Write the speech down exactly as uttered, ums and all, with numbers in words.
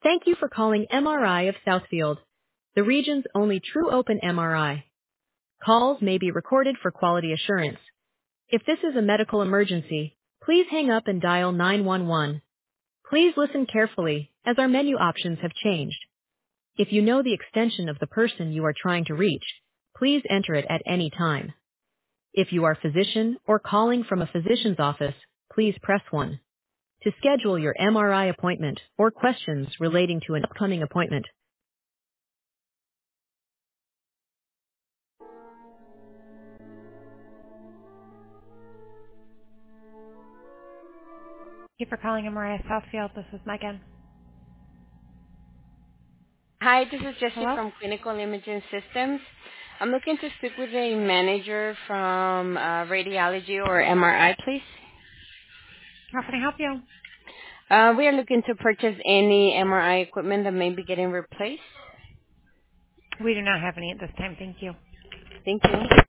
Thank you for calling M R I of Southfield, the region's only true open M R I. Calls may be recorded for quality assurance. If this is a medical emergency, please hang up and dial nine one one. Please listen carefully, as our menu options have changed. If you know the extension of the person you are trying to reach, please enter it at any time. If you are a physician or calling from a physician's office, please press one. To schedule your M R I appointment or questions relating to an upcoming appointment. Thank you for calling M R I Southfield. This is Megan. Hi, this is Jessie Hello? from Clinical Imaging Systems. I'm looking to speak with a manager from uh, radiology or M R I, please. How can I help you? Uh, we are looking to purchase any M R I equipment that may be getting replaced. We do not have any at this time. Thank you. Thank you.